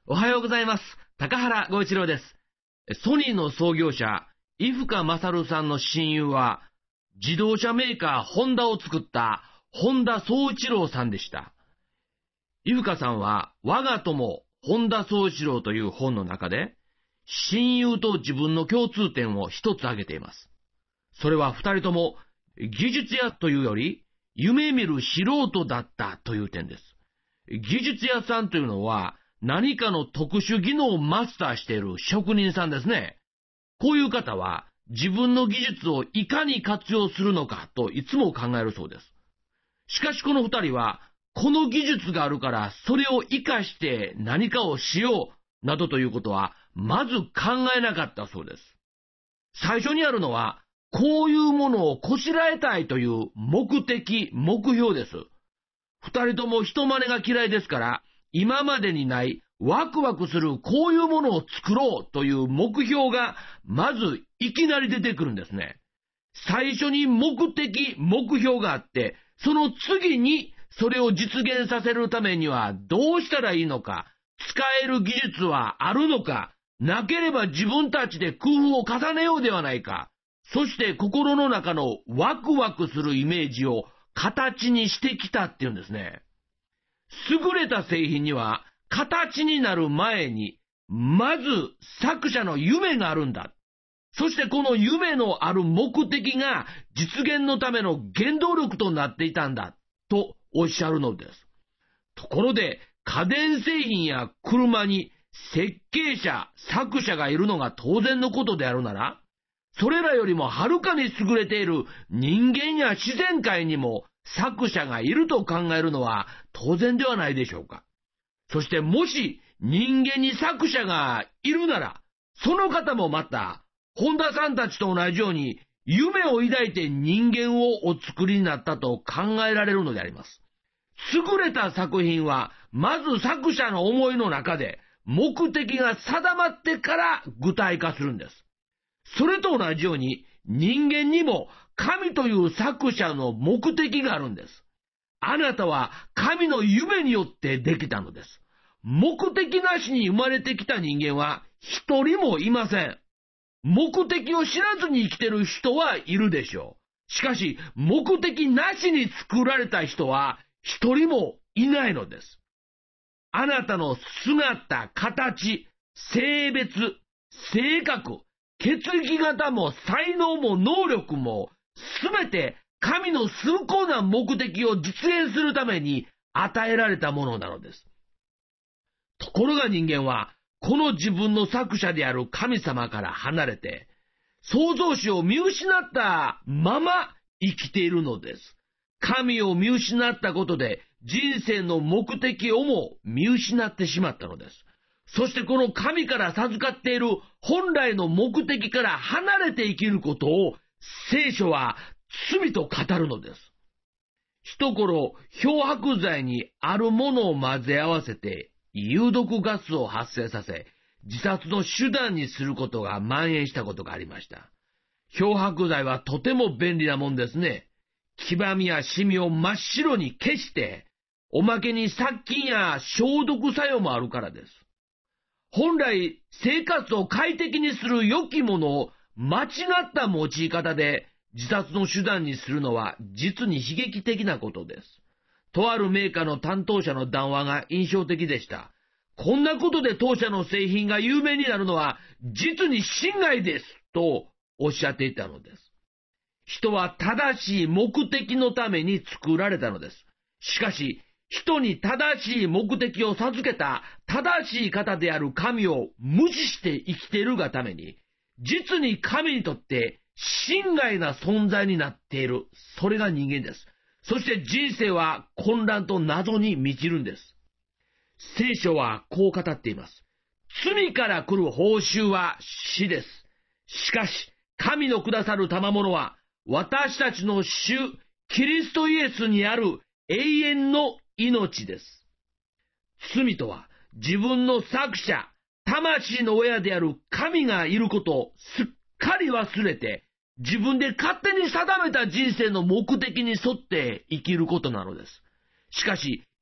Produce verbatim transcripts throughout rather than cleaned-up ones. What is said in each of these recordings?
おはようございます。高原剛一郎です。ソニーの創業者、伊深勝さんの親友は、自動車メーカーホンダを作った本田宗一郎さんでした。伊深さんは、我が友、本田宗一郎という本の中で、親友と自分の共通点を一つ挙げています。それは二人とも、技術屋というより、夢見る素人だったという点です。技術屋さんというのは、何かの特殊技能をマスターしている職人さんですね。こういう方は自分の技術をいかに活用するのかといつも考えるそうです。しかしこの二人は、この技術があるからそれを活かして何かをしようなどということはまず考えなかったそうです。最初にあるのは、こういうものをこしらえたいという目的、目標です。二人とも人真似が嫌いですから、今までにないワクワクするこういうものを作ろうという目標がまずいきなり出てくるんですね。最初に目的、目標があって、その次にそれを実現させるためにはどうしたらいいのか、使える技術はあるのか、なければ自分たちで工夫を重ねようではないか、そして心の中のワクワクするイメージを形にしてきたっていうんですね。優れた製品には形になる前に、まず作者の夢があるんだ。そしてこの夢のある目的が実現のための原動力となっていたんだとおっしゃるのです。ところで家電製品や車に設計者、作者がいるのが当然のことであるなら、それらよりもはるかに優れている人間や自然界にも作者がいると考えるのは当然ではないでしょうか。そしてもし人間に作者がいるなら、その方もまた本田さんたちと同じように夢を抱いて人間をお作りになったと考えられるのであります。優れた作品はまず作者の思いの中で目的が定まってから具体化するんです。それと同じように人間にも神という作者の目的があるんです。あなたは神の夢によってできたのです。目的なしに生まれてきた人間は一人もいません。目的を知らずに生きてる人はいるでしょう。しかし目的なしに作られた人は一人もいないのです。あなたの姿、形、性別、性格、血液型も才能も能力もすべて神の崇高な目的を実現するために与えられたものなのです。ところが人間はこの自分の作者である神様から離れて創造主を見失ったまま生きているのです。神を見失ったことで人生の目的をも見失ってしまったのです。そしてこの神から授かっている本来の目的から離れて生きることを聖書は罪と語るのです。一頃漂白剤にあるものを混ぜ合わせて有毒ガスを発生させ自殺の手段にすることが蔓延したことがありました。漂白剤はとても便利なもんですね。黄ばみやシミを真っ白に消しておまけに殺菌や消毒作用もあるからです。本来生活を快適にする良きものを間違った用い方で自殺の手段にするのは実に悲劇的なことです。とあるメーカーの担当者の談話が印象的でした。こんなことで当社の製品が有名になるのは実に心外ですとおっしゃっていたのです。人は正しい目的のために作られたのです。しかし人に正しい目的を授けた正しい方である神を無視して生きているがために、実に神にとって心外な存在になっている。それが人間です。そして人生は混乱と謎に満ちるんです。聖書はこう語っています。罪から来る報酬は死です。しかし神のくださる賜物は私たちの主キリストイエスにある永遠の命です。罪とは自分の作者、魂の親である神がいることをすっかり忘れて、自分で勝手に定めた人生の目的に沿って生きることなのです。しかし、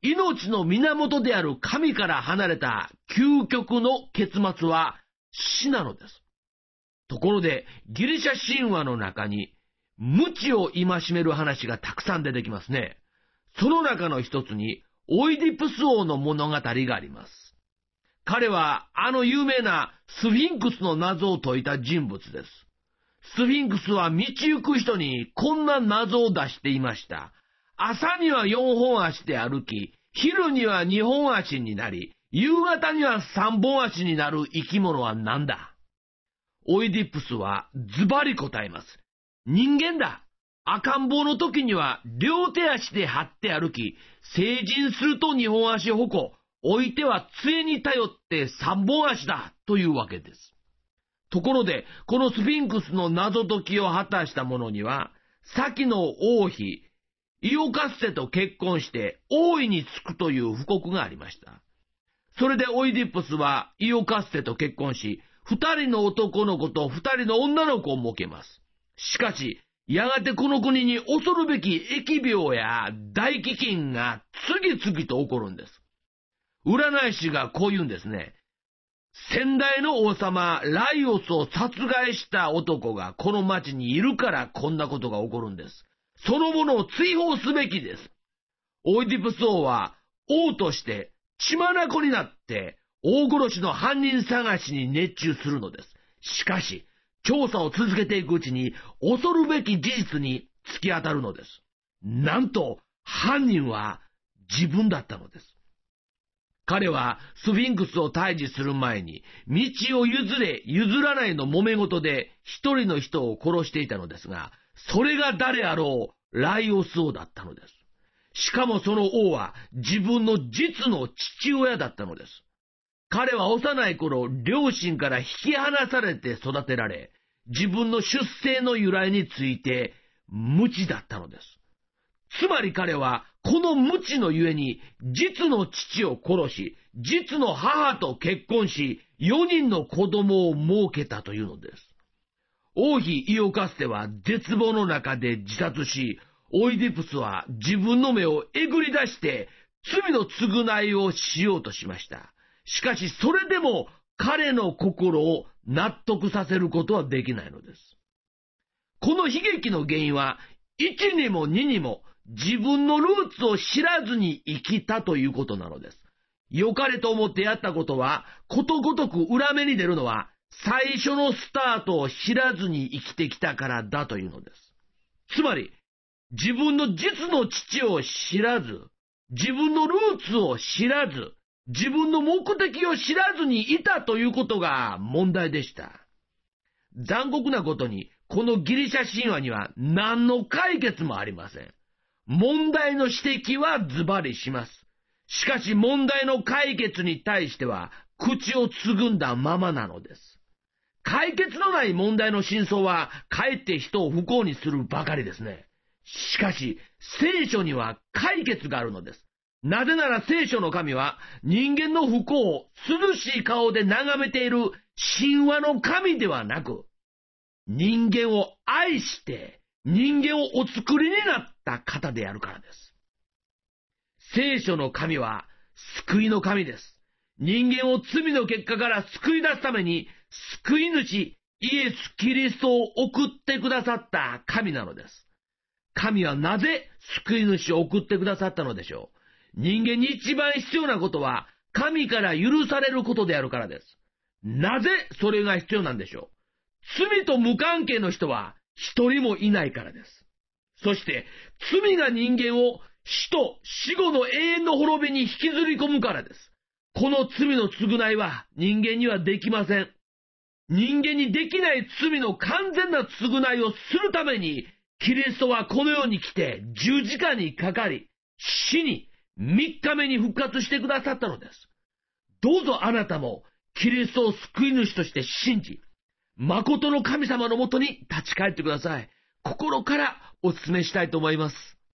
命の源である神から離れた究極の結末は死なのです。ところで、ギリシャ神話の中に、無知を戒める話がたくさん出てきますね。その中の一つに、オイディプス王の物語があります。彼は、あの有名なスフィンクスの謎を解いた人物です。スフィンクスは道行く人にこんな謎を出していました。朝にはよんほん足で歩き、昼にはにほん足になり、夕方にはさんぼん足になる生き物は何だ？オイディプスはズバリ答えます。人間だ。赤ん坊の時には両手足で張って歩き、成人するとにほん足歩行、置いては杖に頼ってさんぼん足だというわけです。ところで、このスフィンクスの謎解きを果たした者には、先の王妃、イオカッセと結婚して王位につくという布告がありました。それでオイディプスはイオカッセと結婚し、二人の男の子と二人の女の子を設けます。しかし、やがてこの国に恐るべき疫病や大飢饉が次々と起こるんです。占い師がこう言うんですね。先代の王様ライオスを殺害した男がこの町にいるからこんなことが起こるんです。そのものを追放すべきです。オイディプス王は王として血眼になって大殺しの犯人探しに熱中するのです。しかし、調査を続けていくうちに恐るべき事実に突き当たるのです。なんと、犯人は自分だったのです。彼はスフィンクスを退治する前に、道を譲れ譲らないの揉め事で一人の人を殺していたのですが、それが誰あろう、ライオス王だったのです。しかもその王は自分の実の父親だったのです。彼は幼い頃、両親から引き離されて育てられ、自分の出生の由来について無知だったのです。つまり彼は、この無知のゆえに、実の父を殺し、実の母と結婚し、よにんの子供を設けたというのです。王妃イオカステは絶望の中で自殺し、オイディプスは自分の目をえぐり出して、罪の償いをしようとしました。しかしそれでも彼の心を納得させることはできないのです。この悲劇の原因は、いちにもににも自分のルーツを知らずに生きたということなのです。良かれと思ってやったことは、ことごとく裏目に出るのは、最初のスタートを知らずに生きてきたからだというのです。つまり、自分の実の父を知らず、自分のルーツを知らず、自分の目的を知らずにいたということが問題でした。残酷なことに、このギリシャ神話には何の解決もありません。問題の指摘はズバリします。しかし問題の解決に対しては口をつぐんだままなのです。解決のない問題の真相はかえって人を不幸にするばかりですね。しかし聖書には解決があるのです。なぜなら聖書の神は人間の不幸を涼しい顔で眺めている神話の神ではなく、人間を愛して人間をお作りになった方であるからです。聖書の神は救いの神です。人間を罪の結果から救い出すために救い主イエス・キリストを送ってくださった神なのです。神はなぜ救い主を送ってくださったのでしょう。人間に一番必要なことは神から許されることであるからです。なぜそれが必要なんでしょう。罪と無関係の人は一人もいないからです。そして罪が人間を死と死後の永遠の滅びに引きずり込むからです。この罪の償いは人間にはできません。人間にできない罪の完全な償いをするために、キリストはこの世に来て十字架にかかり、死にみっかめに復活してくださったのです。どうぞあなたもキリストを救い主として信じ、誠の神様のもとに立ち返ってください。心からお勧めしたいと思います。